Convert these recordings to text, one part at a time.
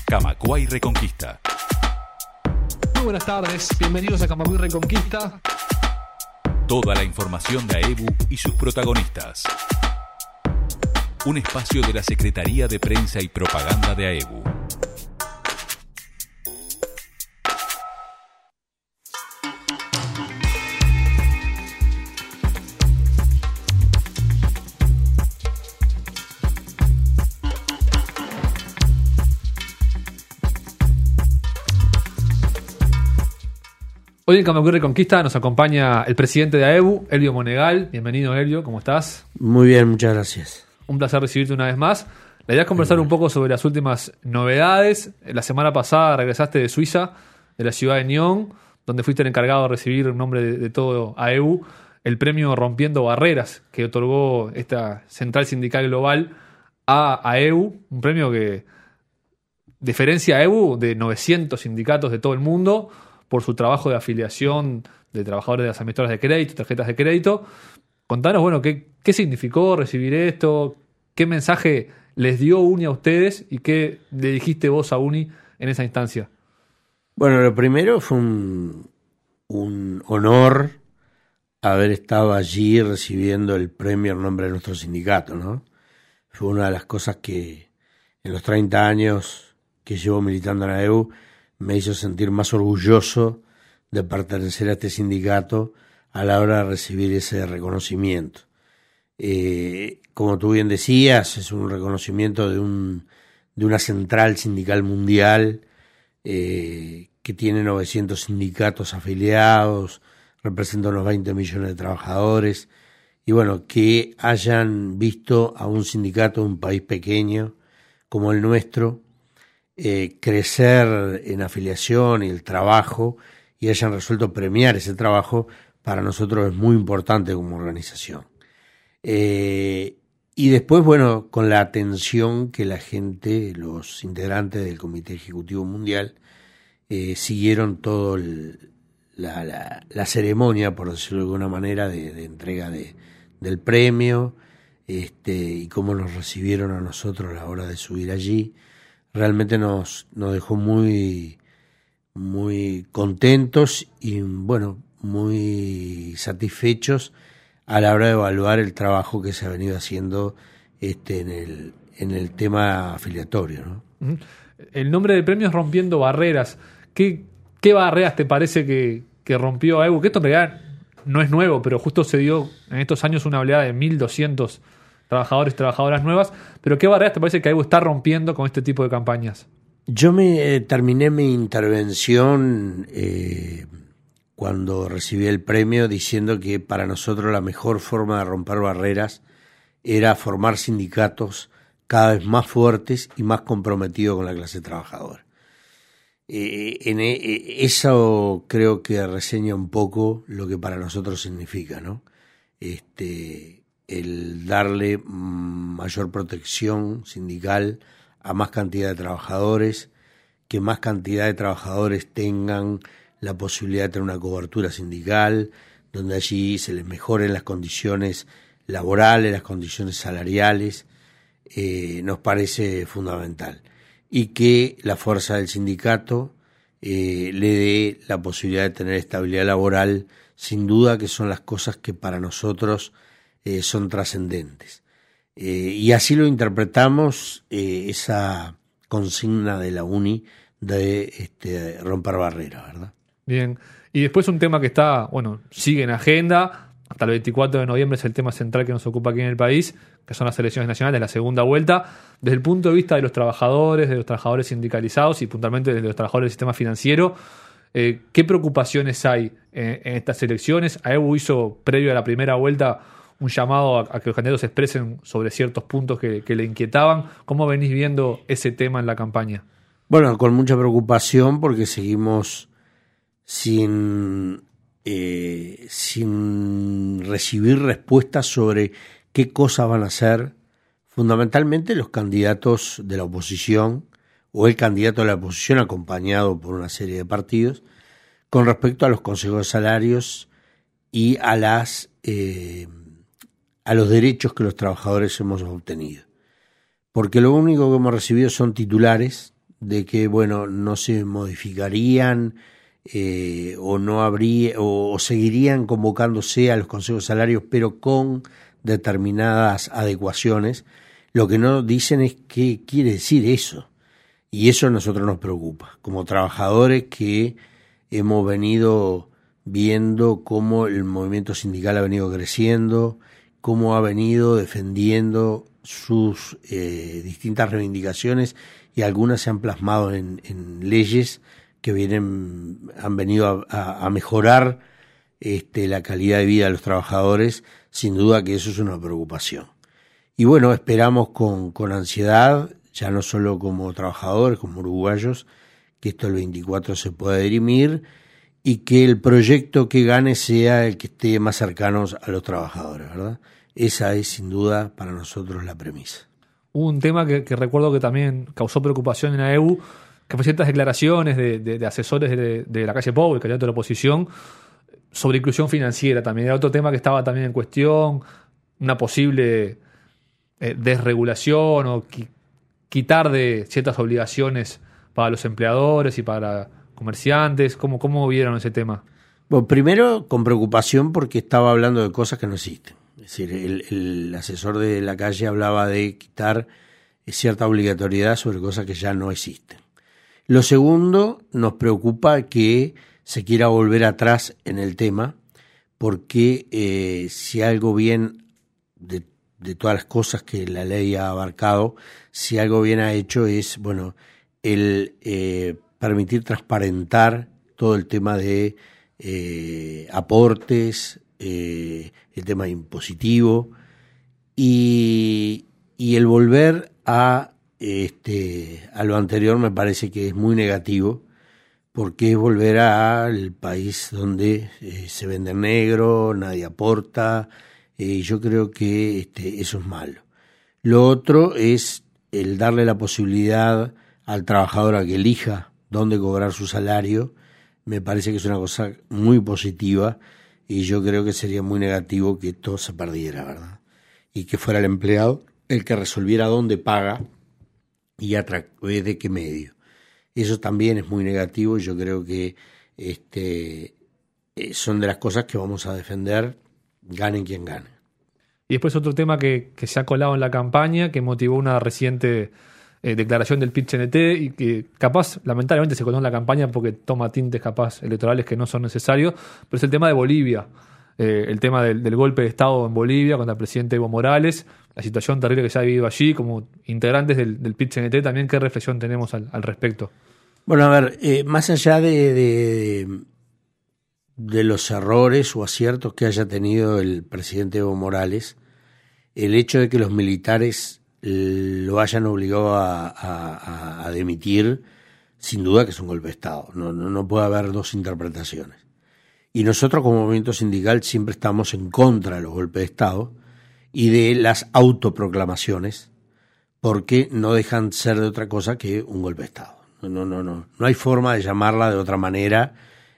Camacuay Reconquista. Muy buenas tardes, bienvenidos a Camacuay Reconquista. Toda la información de AEBU y sus protagonistas. Un espacio de la Secretaría de Prensa y Propaganda de AEBU. Hoy en Camacuay Reconquista nos acompaña el presidente de AEBU, Elvio Monegal. Bienvenido, Elvio, ¿cómo estás? Muy bien, muchas gracias. Un placer recibirte una vez más. La idea es conversar un poco sobre las últimas novedades. La semana pasada regresaste de Suiza, de la ciudad de Nyon, donde fuiste el encargado de recibir en nombre de todo AEBU el premio Rompiendo Barreras que otorgó esta Central Sindical Global a AEBU, un premio que diferencia a AEBU de 900 sindicatos de todo el mundo por su trabajo de afiliación de trabajadores de las administradoras de crédito, tarjetas de crédito. Contanos, bueno, qué significó recibir esto, qué mensaje les dio UNI a ustedes y qué le dijiste vos a UNI en esa instancia. Bueno, lo primero fue un honor haber estado allí recibiendo el premio en nombre de nuestro sindicato, ¿no? Fue una de las cosas que en los 30 años que llevo militando en la AEBU me hizo sentir más orgulloso de pertenecer a este sindicato a la hora de recibir ese reconocimiento. Como tú bien decías, es un reconocimiento de una central sindical mundial que tiene 900 sindicatos afiliados, representa unos 20 millones de trabajadores, y bueno, que hayan visto a un sindicato de un país pequeño como el nuestro crecer en afiliación y el trabajo, y hayan resuelto premiar ese trabajo, para nosotros es muy importante como organización. Y después, bueno, con la atención que la gente, los integrantes del Comité Ejecutivo Mundial, siguieron todo la ceremonia, por decirlo de alguna manera, de entrega del premio, y cómo nos recibieron a nosotros a la hora de subir allí. Realmente nos dejó muy, muy contentos y, bueno, muy satisfechos a la hora de evaluar el trabajo que se ha venido haciendo en el tema afiliatorio, ¿no? El nombre del premio es Rompiendo Barreras. ¿Qué barreras te parece que rompió AEBU? Que esto en realidad no es nuevo, pero justo se dio en estos años una oleada de 1.200 trabajadores y trabajadoras nuevas, pero ¿qué barreras te parece que AEBU está rompiendo con este tipo de campañas? Yo terminé mi intervención cuando recibí el premio diciendo que para nosotros la mejor forma de romper barreras era formar sindicatos cada vez más fuertes y más comprometidos con la clase trabajadora. Eso creo que reseña un poco lo que para nosotros significa, ¿no? El darle mayor protección sindical a más cantidad de trabajadores, que más cantidad de trabajadores tengan la posibilidad de tener una cobertura sindical, donde allí se les mejoren las condiciones laborales, las condiciones salariales, nos parece fundamental. Y que la fuerza del sindicato le dé la posibilidad de tener estabilidad laboral, sin duda que son las cosas que para nosotros son trascendentes. Y así lo interpretamos, esa consigna de la UNI de romper barreras, ¿verdad? Bien. Y después un tema que está, bueno, sigue en agenda. Hasta el 24 de noviembre es el tema central que nos ocupa aquí en el país, que son las elecciones nacionales, la segunda vuelta. Desde el punto de vista de los trabajadores sindicalizados y puntualmente de los trabajadores del sistema financiero, ¿qué preocupaciones hay en estas elecciones? AEBU hizo, previo a la primera vuelta, un llamado a que los candidatos se expresen sobre ciertos puntos que le inquietaban. ¿Cómo venís viendo ese tema en la campaña? Bueno, con mucha preocupación, porque seguimos sin recibir respuestas sobre qué cosas van a hacer fundamentalmente los candidatos de la oposición o el candidato de la oposición acompañado por una serie de partidos con respecto a los consejos de salarios y a los derechos que los trabajadores hemos obtenido. Porque lo único que hemos recibido son titulares de que, bueno, no se modificarían o no habría o seguirían convocándose a los consejos de salarios, pero con determinadas adecuaciones. Lo que no dicen es qué quiere decir eso, y eso a nosotros nos preocupa, como trabajadores que hemos venido viendo cómo el movimiento sindical ha venido creciendo, cómo ha venido defendiendo sus distintas reivindicaciones, y algunas se han plasmado en leyes que han venido a mejorar la calidad de vida de los trabajadores. Sin duda que eso es una preocupación. Y bueno, esperamos con ansiedad, ya no solo como trabajadores, como uruguayos, que esto el 24 se pueda dirimir y que el proyecto que gane sea el que esté más cercano a los trabajadores, ¿verdad? Esa es sin duda para nosotros la premisa. Un tema que recuerdo que también causó preocupación en AEBU, que fue ciertas declaraciones de asesores de la calle Pou, el candidato de la oposición, sobre inclusión financiera también. Era otro tema que estaba también en cuestión, una posible desregulación o quitar de ciertas obligaciones para los empleadores y para comerciantes. ¿Cómo vieron ese tema? Bueno, primero con preocupación porque estaba hablando de cosas que no existen. Es decir, el asesor de la calle hablaba de quitar cierta obligatoriedad sobre cosas que ya no existen. Lo segundo, nos preocupa que se quiera volver atrás en el tema, porque si algo bien de todas las cosas que la ley ha abarcado, si algo bien ha hecho es, bueno, el permitir transparentar todo el tema de aportes, el tema impositivo, y el volver a lo anterior me parece que es muy negativo, porque es volver al país donde se vende en negro, nadie aporta, y yo creo que eso es malo. Lo otro es el darle la posibilidad al trabajador a que elija dónde cobrar su salario. Me parece que es una cosa muy positiva, y yo creo que sería muy negativo que esto se perdiera, ¿verdad? Y que fuera el empleado el que resolviera dónde paga y a través de qué medio. Eso también es muy negativo, y yo creo que son de las cosas que vamos a defender, ganen quien gane. Y después otro tema que se ha colado en la campaña, que motivó una reciente declaración del PIT-CNT, y que capaz, lamentablemente, se coló en la campaña porque toma tintes capaz electorales que no son necesarios, pero es el tema de Bolivia, el tema del golpe de Estado en Bolivia contra el presidente Evo Morales, la situación terrible que se ha vivido allí. Como integrantes del PIT-CNT también, ¿qué reflexión tenemos al respecto? Bueno, a ver, más allá de los errores o aciertos que haya tenido el presidente Evo Morales, el hecho de que los militares lo hayan obligado a dimitir, sin duda que es un golpe de Estado. No puede haber dos interpretaciones. Y nosotros como movimiento sindical siempre estamos en contra de los golpes de Estado y de las autoproclamaciones, porque no dejan ser de otra cosa que un golpe de Estado. No hay forma de llamarla de otra manera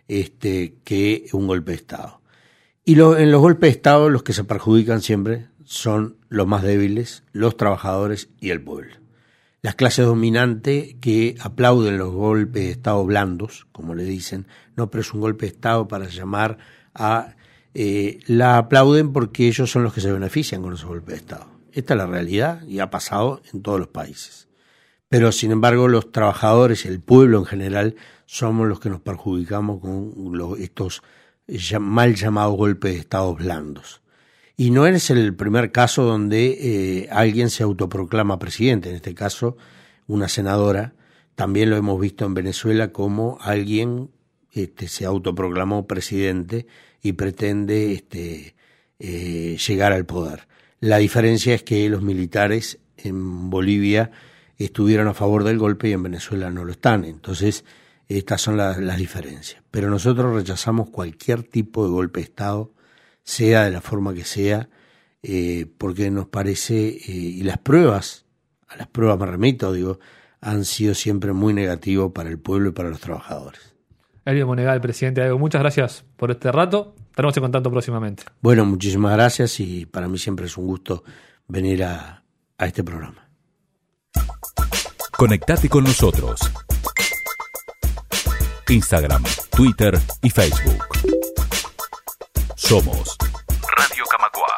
que un golpe de Estado. Y en los golpes de Estado los que se perjudican siempre son los más débiles, los trabajadores y el pueblo. Las clases dominantes que aplauden los golpes de Estado blandos, como le dicen, no, pero es un golpe de Estado para llamar a... la aplauden porque ellos son los que se benefician con esos golpes de Estado. Esta es la realidad y ha pasado en todos los países. Pero, sin embargo, los trabajadores y el pueblo en general somos los que nos perjudicamos con estos mal llamados golpes de Estado blandos. Y no es el primer caso donde alguien se autoproclama presidente. En este caso, una senadora. También lo hemos visto en Venezuela, como alguien se autoproclamó presidente y pretende llegar al poder. La diferencia es que los militares en Bolivia estuvieron a favor del golpe y en Venezuela no lo están. Entonces, estas son las diferencias. Pero nosotros rechazamos cualquier tipo de golpe de Estado, sea de la forma que sea, porque nos parece, y a las pruebas me remito, han sido siempre muy negativos para el pueblo y para los trabajadores. Elvio Monegal, presidente de AEBU, muchas gracias por este rato. Estaremos en contacto próximamente. Bueno, muchísimas gracias, y para mí siempre es un gusto venir a este programa. Conectate con nosotros. Instagram, Twitter y Facebook. Somos Radio Camacua.